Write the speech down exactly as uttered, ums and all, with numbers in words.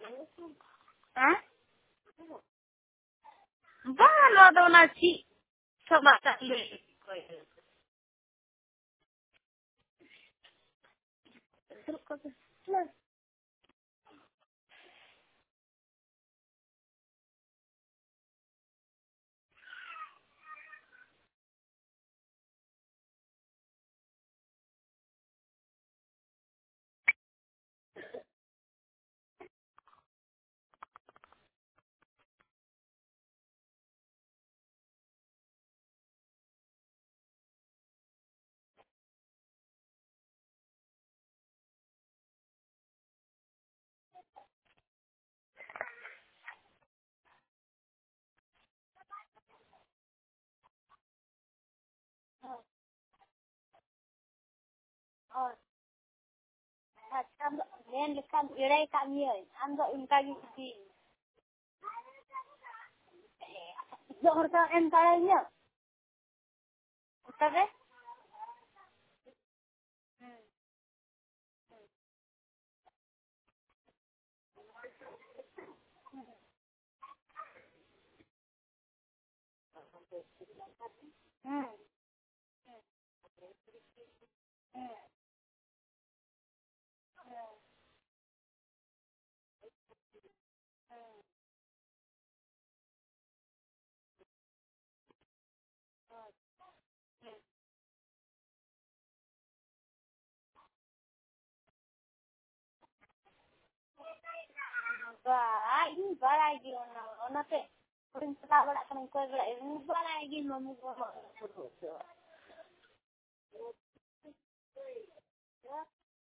Hah? Ba lo do na chi. Coba tak lihat. Oh, am nen lekan irai kami oi. Am do in kagi di. Do horta en karanya. Tabe? Hmm. Ba, ini ba lagi ona. Ona te. Kuring tak berak kan kau berak. Ini ba lagi mamu ba.